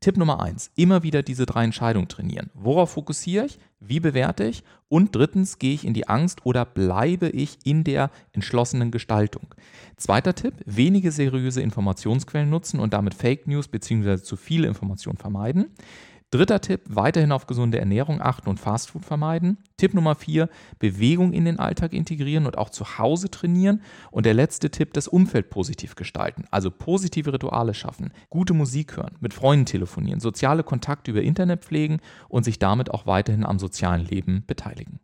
Tipp Nummer 1, immer wieder diese 3 Entscheidungen trainieren. Worauf fokussiere ich? Wie bewerte ich? Und drittens, gehe ich in die Angst oder bleibe ich in der entschlossenen Gestaltung? Zweiter Tipp, wenige seriöse Informationsquellen nutzen und damit Fake News bzw. zu viele Informationen vermeiden. Dritter Tipp, weiterhin auf gesunde Ernährung achten und Fastfood vermeiden. Tipp Nummer 4, Bewegung in den Alltag integrieren und auch zu Hause trainieren. Und der letzte Tipp, das Umfeld positiv gestalten. Also positive Rituale schaffen, gute Musik hören, mit Freunden telefonieren, soziale Kontakte über Internet pflegen und sich damit auch weiterhin am sozialen Leben beteiligen.